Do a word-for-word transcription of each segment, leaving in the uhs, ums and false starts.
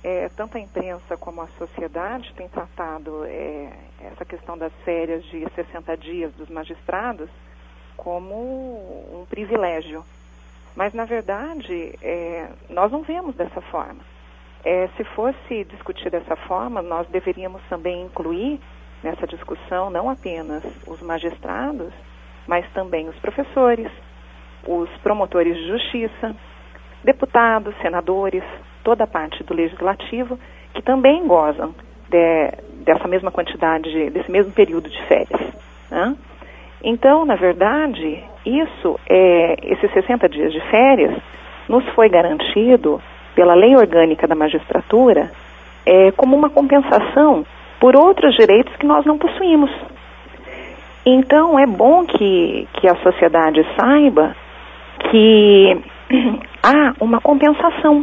é, tanto a imprensa como a sociedade tem tratado é, essa questão das férias de sessenta dias dos magistrados como um privilégio. Mas, na verdade, é, nós não vemos dessa forma. É, se fosse discutir dessa forma, nós deveríamos também incluir nessa discussão não apenas os magistrados, mas também os professores, os promotores de justiça, deputados, senadores, toda a parte do legislativo, que também gozam de, dessa mesma quantidade, de, desse mesmo período de férias, né? Então, na verdade, isso, é, esses sessenta dias de férias nos foi garantido pela Lei Orgânica da Magistratura é, como uma compensação por outros direitos que nós não possuímos. Então, é bom que, que a sociedade saiba que há uma compensação.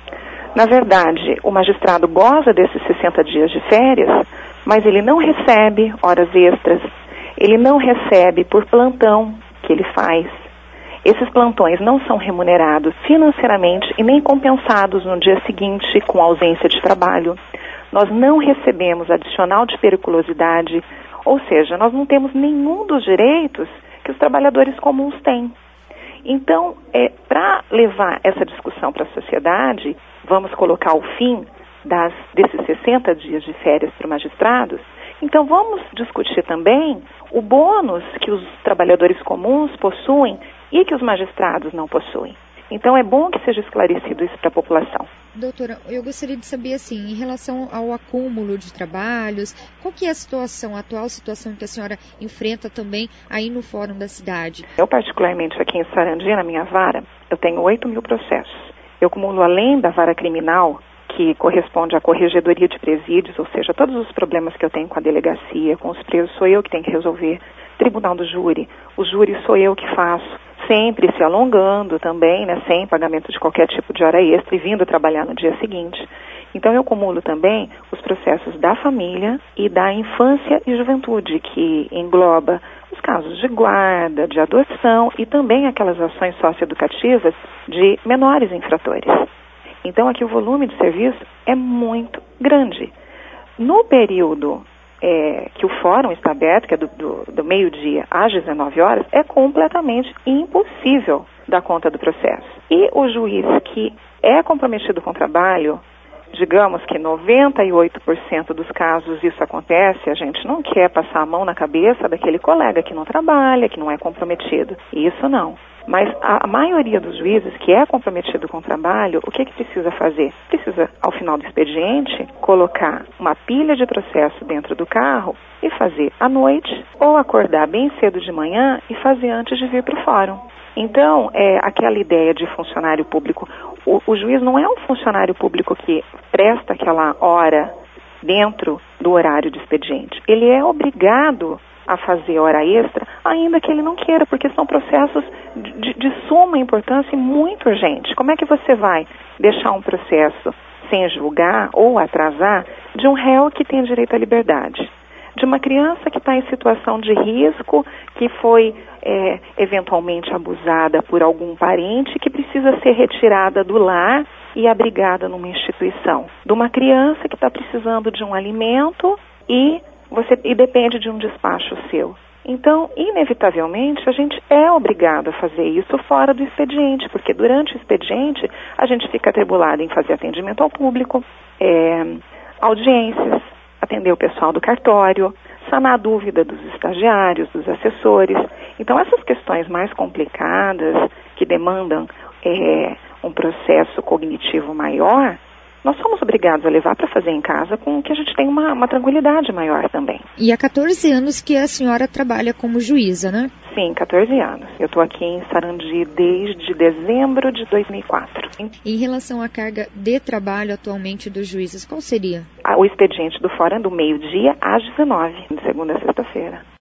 Na verdade, o magistrado goza desses sessenta dias de férias, mas ele não recebe horas extras, ele não recebe por plantão que ele faz. Esses plantões não são remunerados financeiramente e nem compensados no dia seguinte com ausência de trabalho. Nós não recebemos adicional de periculosidade, ou seja, nós não temos nenhum dos direitos que os trabalhadores comuns têm. Então, é, para levar essa discussão para a sociedade, vamos colocar o fim das, desses sessenta dias de férias para magistrados. Então, vamos discutir também o bônus que os trabalhadores comuns possuem e que os magistrados não possuem. Então, é bom que seja esclarecido isso para a população. Doutora, eu gostaria de saber, assim, em relação ao acúmulo de trabalhos, qual que é a situação, a atual situação que a senhora enfrenta também aí no Fórum da cidade? Eu, particularmente, aqui em Sarandi, na minha vara, eu tenho oito mil processos. Eu acumulo, além da vara criminal, que corresponde à corregedoria de presídios, ou seja, todos os problemas que eu tenho com a delegacia, com os presos, sou eu que tenho que resolver. Tribunal do júri, o júri sou eu que faço, sempre se alongando também, né, sem pagamento de qualquer tipo de hora extra e vindo trabalhar no dia seguinte. Então eu acumulo também os processos da família e da infância e juventude, que engloba os casos de guarda, de adoção e também aquelas ações socioeducativas de menores infratores. Então aqui o volume de serviço é muito grande. No período é, que o fórum está aberto, que é do, do, do meio-dia às dezenove horas, é completamente impossível dar conta do processo. E o juiz que é comprometido com o trabalho, digamos que noventa e oito por cento dos casos isso acontece, a gente não quer passar a mão na cabeça daquele colega que não trabalha, que não é comprometido. Isso não. Mas a maioria dos juízes que é comprometido com o trabalho, o que que precisa fazer? Precisa, ao final do expediente, colocar uma pilha de processo dentro do carro e fazer à noite, ou acordar bem cedo de manhã e fazer antes de vir para o fórum. Então, é, aquela ideia de funcionário público, o, o juiz não é um funcionário público que presta aquela hora dentro do horário de expediente. Ele é obrigado a fazer hora extra, ainda que ele não queira, porque são processos de, de suma importância e muito urgente. Como é que você vai deixar um processo sem julgar ou atrasar de um réu que tem direito à liberdade? De uma criança que está em situação de risco, que foi é, eventualmente abusada por algum parente, que precisa ser retirada do lar e abrigada numa instituição. De uma criança que está precisando de um alimento e Você, e depende de um despacho seu. Então, inevitavelmente, a gente é obrigado a fazer isso fora do expediente, porque durante o expediente a gente fica atribulado em fazer atendimento ao público, é, audiências, atender o pessoal do cartório, sanar a dúvida dos estagiários, dos assessores. Então, essas questões mais complicadas, que demandam é, um processo cognitivo maior, nós somos obrigados a levar para fazer em casa com que a gente tenha uma, uma tranquilidade maior também. E há quatorze anos que a senhora trabalha como juíza, né? Sim, quatorze anos. Eu estou aqui em Sarandi desde dezembro de dois mil e quatro. Em relação à carga de trabalho atualmente dos juízes, qual seria? O expediente do fórum é do meio-dia às dezenove, de segunda a sexta-feira.